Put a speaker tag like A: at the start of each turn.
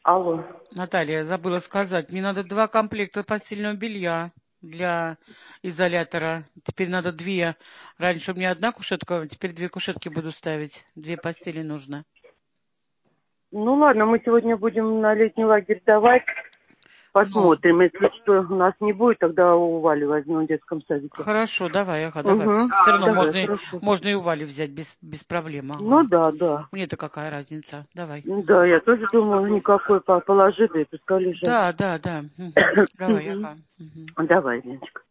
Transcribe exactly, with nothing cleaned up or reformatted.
A: Алло.
B: Наталья, забыла сказать, мне надо два комплекта постельного белья для изолятора. Теперь надо две. Раньше у меня одна кушетка, теперь две кушетки буду ставить. Две постели нужно.
A: Ну ладно, мы сегодня будем на летний лагерь давать.
B: Ну,
A: Посмотрим. Если что у нас не будет, тогда у Вали возьмем в детском садике.
B: хорошо, давай, ага, давай.
A: Угу.
B: Все равно
A: Давай,
B: можно, и-
A: хорошо.
B: можно и у Вали взять без, без проблем,
A: Ну
B: ага.
A: да, да.
B: Мне-то какая разница? Давай.
A: Да, я тоже думаю, никакой по- положи, да и пускай лежат.
B: Да, да, да. Мгм. Давай,
A: Мгм.
B: ага. Мгм.
A: Давай, Леночка.